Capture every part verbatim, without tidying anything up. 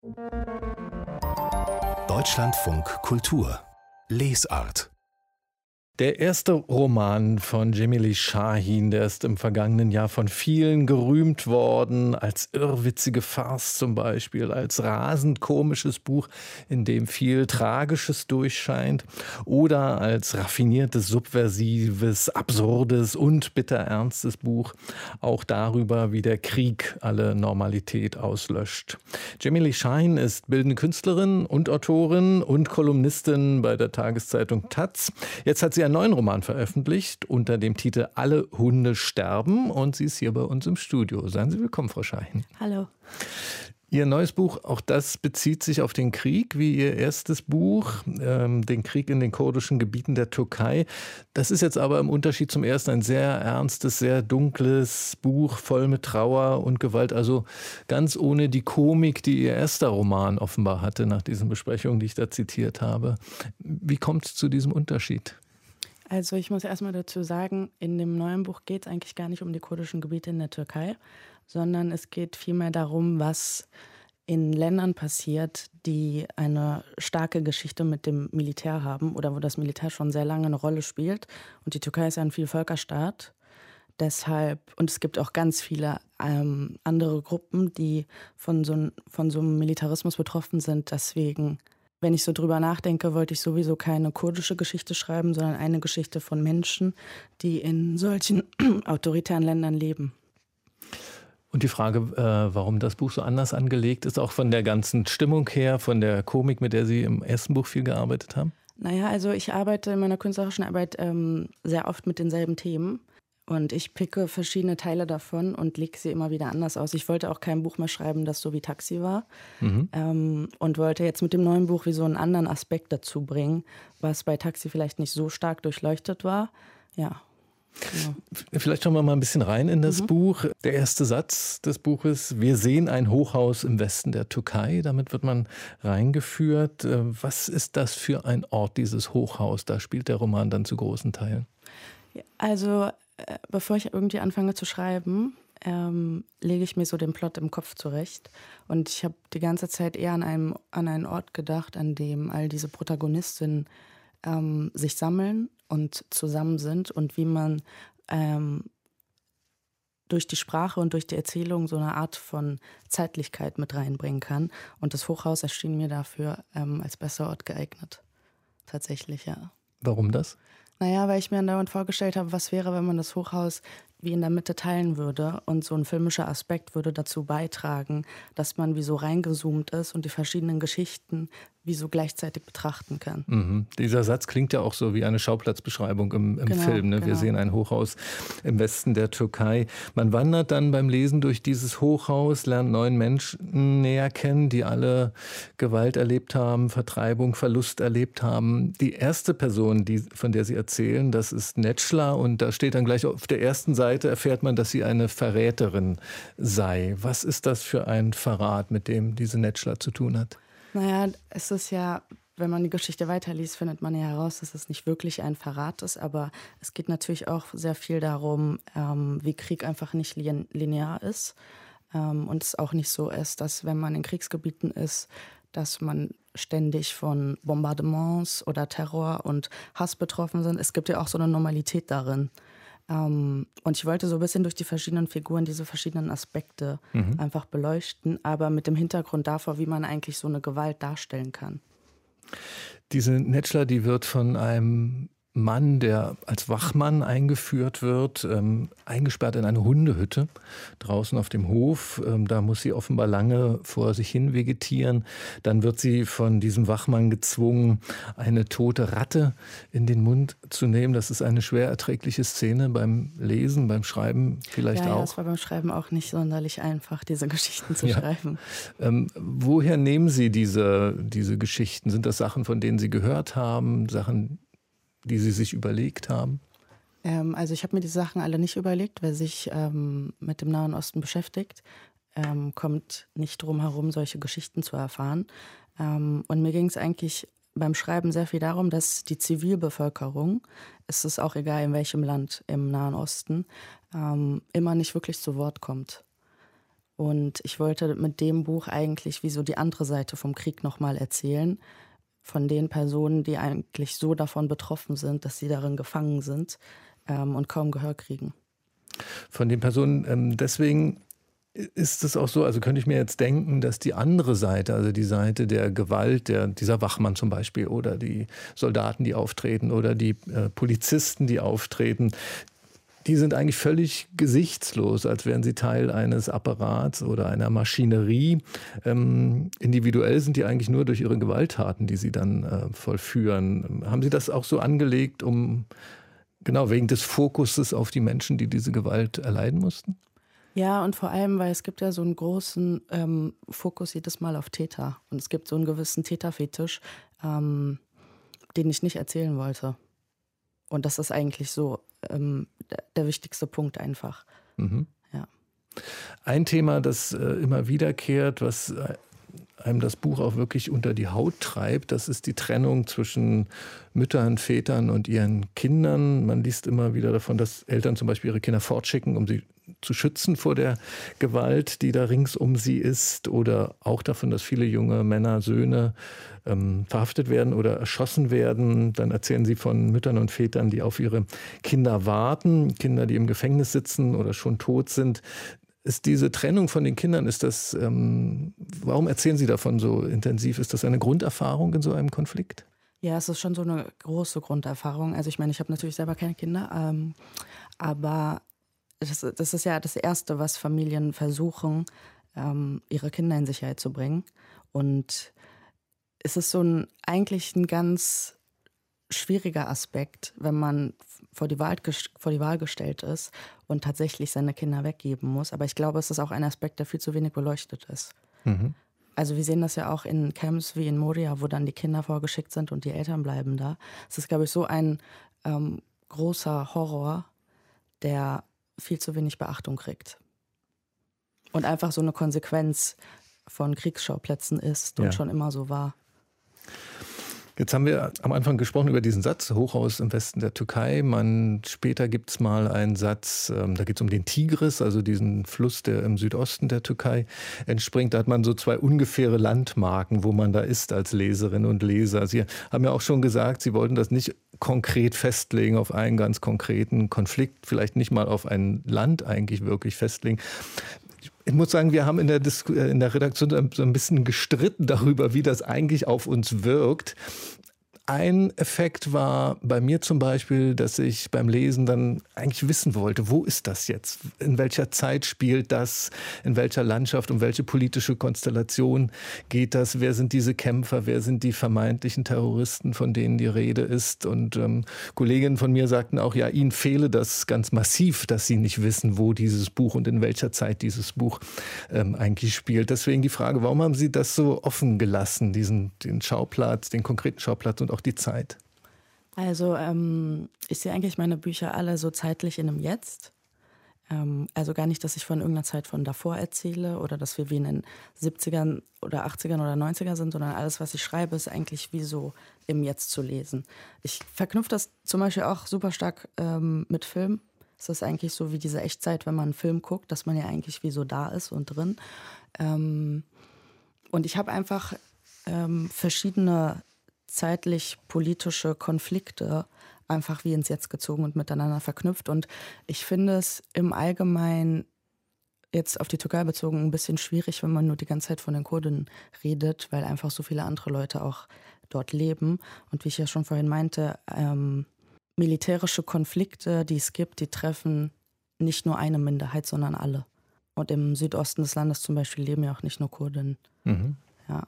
Deutschlandfunk Kultur Lesart. Der erste Roman von Cemile Şahin, der ist im vergangenen Jahr von vielen gerühmt worden, als irrwitzige Farce zum Beispiel, als rasend komisches Buch, in dem viel Tragisches durchscheint, oder als raffiniertes, subversives, absurdes und bitterernstes Buch, auch darüber, wie der Krieg alle Normalität auslöscht. Cemile Şahin ist bildende Künstlerin und Autorin und Kolumnistin bei der Tageszeitung Taz. Jetzt hat sie einen neuen Roman veröffentlicht unter dem Titel Alle Hunde sterben und sie ist hier bei uns im Studio. Seien Sie willkommen, Frau Şahin. Hallo. Ihr neues Buch, auch das bezieht sich auf den Krieg, wie Ihr erstes Buch, ähm, den Krieg in den kurdischen Gebieten der Türkei. Das ist jetzt aber im Unterschied zum ersten ein sehr ernstes, sehr dunkles Buch, voll mit Trauer und Gewalt, also ganz ohne die Komik, die Ihr erster Roman offenbar hatte, nach diesen Besprechungen, die ich da zitiert habe. Wie kommt es zu diesem Unterschied? Also ich muss erstmal dazu sagen, in dem neuen Buch geht es eigentlich gar nicht um die kurdischen Gebiete in der Türkei, sondern es geht vielmehr darum, was in Ländern passiert, die eine starke Geschichte mit dem Militär haben oder wo das Militär schon sehr lange eine Rolle spielt. Und die Türkei ist ja ein Vielvölkerstaat. Deshalb, und es gibt auch ganz viele ähm, andere Gruppen, die von so, von so einem Militarismus betroffen sind. Deswegen, wenn ich so drüber nachdenke, wollte ich sowieso keine kurdische Geschichte schreiben, sondern eine Geschichte von Menschen, die in solchen autoritären Ländern leben. Und die Frage, äh, warum das Buch so anders angelegt ist, auch von der ganzen Stimmung her, von der Komik, mit der Sie im ersten Buch viel gearbeitet haben? Naja, also ich arbeite in meiner künstlerischen Arbeit ähm, sehr oft mit denselben Themen. Und ich picke verschiedene Teile davon und lege sie immer wieder anders aus. Ich wollte auch kein Buch mehr schreiben, das so wie Taxi war. Mhm. Ähm, und wollte jetzt mit dem neuen Buch wie so einen anderen Aspekt dazu bringen, was bei Taxi vielleicht nicht so stark durchleuchtet war. Ja. Genau. Vielleicht schauen wir mal ein bisschen rein in das mhm. Buch. Der erste Satz des Buches: Wir sehen ein Hochhaus im Westen der Türkei. Damit wird man reingeführt. Was ist das für ein Ort, dieses Hochhaus? Da spielt der Roman dann zu großen Teilen. Also, äh, bevor ich irgendwie anfange zu schreiben, ähm, lege ich mir so den Plot im Kopf zurecht. Und ich habe die ganze Zeit eher an, einem, an einen Ort gedacht, an dem all diese Protagonistinnen ähm, sich sammeln und zusammen sind und wie man ähm, durch die Sprache und durch die Erzählung so eine Art von Zeitlichkeit mit reinbringen kann. Und das Hochhaus erschien mir dafür ähm, als bester Ort geeignet. Tatsächlich, ja. Warum das? Naja, weil ich mir andauernd vorgestellt habe, was wäre, wenn man das Hochhaus wie in der Mitte teilen würde. Und so ein filmischer Aspekt würde dazu beitragen, dass man wie so reingezoomt ist und die verschiedenen Geschichten wie so gleichzeitig betrachten kann. Mhm. Dieser Satz klingt ja auch so wie eine Schauplatzbeschreibung im, im genau, Film. Ne? Wir genau. sehen ein Hochhaus im Westen der Türkei. Man wandert dann beim Lesen durch dieses Hochhaus, lernt neuen Menschen näher kennen, die alle Gewalt erlebt haben, Vertreibung, Verlust erlebt haben. Die erste Person, die, von der Sie erzählen, das ist Necla. Und da steht dann gleich auf der ersten Seite, erfährt man, dass sie eine Verräterin sei. Was ist das für ein Verrat, mit dem diese Necla zu tun hat? Naja, es ist ja, wenn man die Geschichte weiterliest, findet man ja heraus, dass es nicht wirklich ein Verrat ist. Aber es geht natürlich auch sehr viel darum, ähm, wie Krieg einfach nicht lin- linear ist. Ähm, und es auch nicht so ist, dass wenn man in Kriegsgebieten ist, dass man ständig von Bombardements oder Terror und Hass betroffen sind. Es gibt ja auch so eine Normalität darin. Um, und ich wollte so ein bisschen durch die verschiedenen Figuren diese verschiedenen Aspekte mhm. einfach beleuchten, aber mit dem Hintergrund davor, wie man eigentlich so eine Gewalt darstellen kann. Diese Necla, die wird von einem Mann, der als Wachmann eingeführt wird, ähm, eingesperrt in eine Hundehütte draußen auf dem Hof. Ähm, da muss sie offenbar lange vor sich hin vegetieren. Dann wird sie von diesem Wachmann gezwungen, eine tote Ratte in den Mund zu nehmen. Das ist eine schwer erträgliche Szene beim Lesen, beim Schreiben vielleicht ja, auch. Ja, es war beim Schreiben auch nicht sonderlich einfach, diese Geschichten zu ja. schreiben. Ähm, woher nehmen Sie diese, diese Geschichten? Sind das Sachen, von denen Sie gehört haben, Sachen, die Sie sich überlegt haben? Ähm, also ich habe mir die Sachen alle nicht überlegt. Wer sich ähm, mit dem Nahen Osten beschäftigt, ähm, kommt nicht drum herum, solche Geschichten zu erfahren. Ähm, und mir ging es eigentlich beim Schreiben sehr viel darum, dass die Zivilbevölkerung, es ist auch egal in welchem Land im Nahen Osten, ähm, immer nicht wirklich zu Wort kommt. Und ich wollte mit dem Buch eigentlich wie so die andere Seite vom Krieg nochmal erzählen. Von den Personen, die eigentlich so davon betroffen sind, dass sie darin gefangen sind ähm, und kaum Gehör kriegen. Von den Personen, ähm, deswegen ist es auch so, also könnte ich mir jetzt denken, dass die andere Seite, also die Seite der Gewalt, der, dieser Wachmann zum Beispiel oder die Soldaten, die auftreten oder die äh, Polizisten, die auftreten, die sind eigentlich völlig gesichtslos, als wären sie Teil eines Apparats oder einer Maschinerie. Ähm, individuell sind die eigentlich nur durch ihre Gewalttaten, die sie dann äh, vollführen. Haben Sie das auch so angelegt, um genau wegen des Fokuses auf die Menschen, die diese Gewalt erleiden mussten? Ja, und vor allem, weil es gibt ja so einen großen ähm, Fokus jedes Mal auf Täter. Und es gibt so einen gewissen Täterfetisch, ähm, den ich nicht erzählen wollte. Und das ist eigentlich so ähm, der, der wichtigste Punkt einfach. Mhm. Ja. Ein Thema, das äh, immer wiederkehrt, was äh, einem das Buch auch wirklich unter die Haut treibt, das ist die Trennung zwischen Müttern, Vätern und ihren Kindern. Man liest immer wieder davon, dass Eltern zum Beispiel ihre Kinder fortschicken, um sie zu schützen vor der Gewalt, die da rings um sie ist. Oder auch davon, dass viele junge Männer, Söhne ähm, verhaftet werden oder erschossen werden. Dann erzählen sie von Müttern und Vätern, die auf ihre Kinder warten. Kinder, die im Gefängnis sitzen oder schon tot sind. Ist diese Trennung von den Kindern, ist das, ähm, warum erzählen Sie davon so intensiv? Ist das eine Grunderfahrung in so einem Konflikt? Ja, es ist schon so eine große Grunderfahrung. Also ich meine, ich habe natürlich selber keine Kinder, ähm, aber das, das ist ja das Erste, was Familien versuchen, ähm, ihre Kinder in Sicherheit zu bringen. Und es ist so ein eigentlich ein ganz schwieriger Aspekt, wenn man vor die Wahl, vor die Wahl gestellt ist und tatsächlich seine Kinder weggeben muss. Aber ich glaube, es ist auch ein Aspekt, der viel zu wenig beleuchtet ist. Mhm. Also wir sehen das ja auch in Camps wie in Moria, wo dann die Kinder vorgeschickt sind und die Eltern bleiben da. Es ist, glaube ich, so ein ähm, großer Horror, der viel zu wenig Beachtung kriegt. Und einfach so eine Konsequenz von Kriegsschauplätzen ist und ja. schon immer so war. Jetzt haben wir am Anfang gesprochen über diesen Satz, Hochhaus im Westen der Türkei. Man, später gibt es mal einen Satz, ähm, da geht es um den Tigris, also diesen Fluss, der im Südosten der Türkei entspringt. Da hat man so zwei ungefähre Landmarken, wo man da ist als Leserin und Leser. Sie haben ja auch schon gesagt, Sie wollten das nicht konkret festlegen auf einen ganz konkreten Konflikt, vielleicht nicht mal auf ein Land eigentlich wirklich festlegen. Ich muss sagen, wir haben in der, Disku- in der Redaktion so ein bisschen gestritten darüber, wie das eigentlich auf uns wirkt. Ein Effekt war bei mir zum Beispiel, dass ich beim Lesen dann eigentlich wissen wollte, wo ist das jetzt? In welcher Zeit spielt das? In welcher Landschaft? Um welche politische Konstellation geht das? Wer sind diese Kämpfer? Wer sind die vermeintlichen Terroristen, von denen die Rede ist? Und ähm, Kolleginnen von mir sagten auch, ja, ihnen fehle das ganz massiv, dass sie nicht wissen, wo dieses Buch und in welcher Zeit dieses Buch ähm, eigentlich spielt. Deswegen die Frage, warum haben Sie das so offen gelassen, diesen, den Schauplatz, den konkreten Schauplatz und auch die Zeit? Also ähm, ich sehe eigentlich meine Bücher alle so zeitlich in einem Jetzt. Ähm, also gar nicht, dass ich von irgendeiner Zeit von davor erzähle oder dass wir wie in den siebzigern oder achtzigern oder neunzigern sind, sondern alles, was ich schreibe, ist eigentlich wie so im Jetzt zu lesen. Ich verknüpfe das zum Beispiel auch super stark ähm, mit Film. Es ist eigentlich so wie diese Echtzeit, wenn man einen Film guckt, dass man ja eigentlich wie so da ist und drin. Ähm, und ich habe einfach ähm, verschiedene zeitlich-politische Konflikte einfach wie ins Jetzt gezogen und miteinander verknüpft. Und ich finde es im Allgemeinen jetzt auf die Türkei bezogen ein bisschen schwierig, wenn man nur die ganze Zeit von den Kurden redet, weil einfach so viele andere Leute auch dort leben. Und wie ich ja schon vorhin meinte, ähm, militärische Konflikte, die es gibt, die treffen nicht nur eine Minderheit, sondern alle. Und im Südosten des Landes zum Beispiel leben ja auch nicht nur Kurden. Mhm. Ja.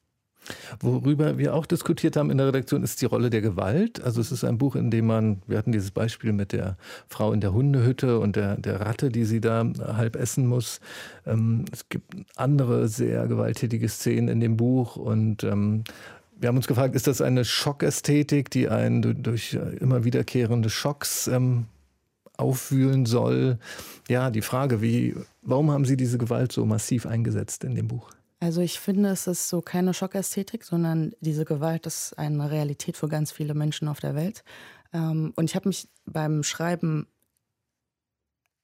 Worüber wir auch diskutiert haben in der Redaktion, ist die Rolle der Gewalt. Also es ist ein Buch, in dem man, wir hatten dieses Beispiel mit der Frau in der Hundehütte und der, der Ratte, die sie da halb essen muss. Ähm, es gibt andere sehr gewalttätige Szenen in dem Buch und ähm, wir haben uns gefragt, ist das eine Schockästhetik, die einen durch immer wiederkehrende Schocks ähm, aufwühlen soll? Ja, die Frage, wie, warum haben Sie diese Gewalt so massiv eingesetzt in dem Buch? Also ich finde, es ist so keine Schockästhetik, sondern diese Gewalt ist eine Realität für ganz viele Menschen auf der Welt. Und ich habe mich beim Schreiben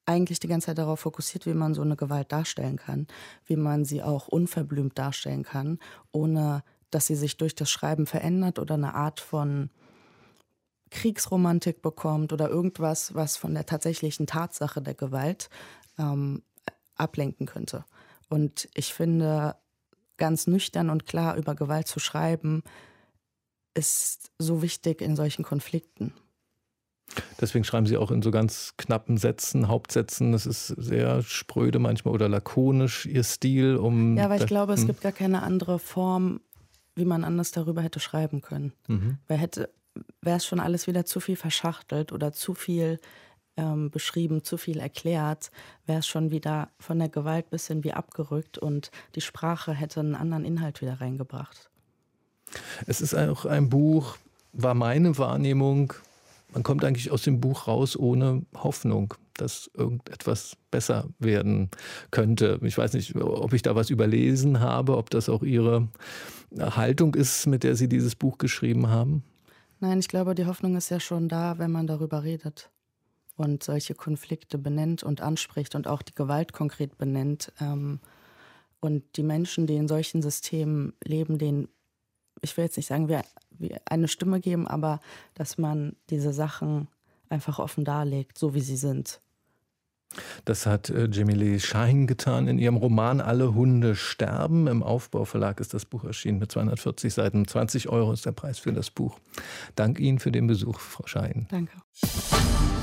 eigentlich die ganze Zeit darauf fokussiert, wie man so eine Gewalt darstellen kann, wie man sie auch unverblümt darstellen kann, ohne dass sie sich durch das Schreiben verändert oder eine Art von Kriegsromantik bekommt oder irgendwas, was von der tatsächlichen Tatsache der Gewalt ähm, ablenken könnte. Und ich finde, ganz nüchtern und klar über Gewalt zu schreiben, ist so wichtig in solchen Konflikten. Deswegen schreiben Sie auch in so ganz knappen Sätzen, Hauptsätzen. Das ist sehr spröde manchmal oder lakonisch, Ihr Stil. Um ja, weil ich das, glaube, es hm. gibt gar keine andere Form, wie man anders darüber hätte schreiben können. Mhm. Weil hätte, wäre es schon alles wieder zu viel verschachtelt oder zu viel ähm, beschrieben, zu viel erklärt, wäre es schon wieder von der Gewalt ein bisschen wie abgerückt und die Sprache hätte einen anderen Inhalt wieder reingebracht. Es ist auch ein Buch, war meine Wahrnehmung, man kommt eigentlich aus dem Buch raus ohne Hoffnung, dass irgendetwas besser werden könnte. Ich weiß nicht, ob ich da was überlesen habe, ob das auch Ihre Haltung ist, mit der Sie dieses Buch geschrieben haben. Nein, ich glaube, die Hoffnung ist ja schon da, wenn man darüber redet und solche Konflikte benennt und anspricht und auch die Gewalt konkret benennt. Und die Menschen, die in solchen Systemen leben, denen, ich will jetzt nicht sagen, wir eine Stimme geben, aber dass man diese Sachen einfach offen darlegt, so wie sie sind. Das hat äh, Cemile Şahin getan in ihrem Roman Alle Hunde sterben. Im Aufbau-Verlag ist das Buch erschienen mit zweihundertvierzig Seiten. zwanzig Euro ist der Preis für das Buch. Dank Ihnen für den Besuch, Frau Şahin. Danke.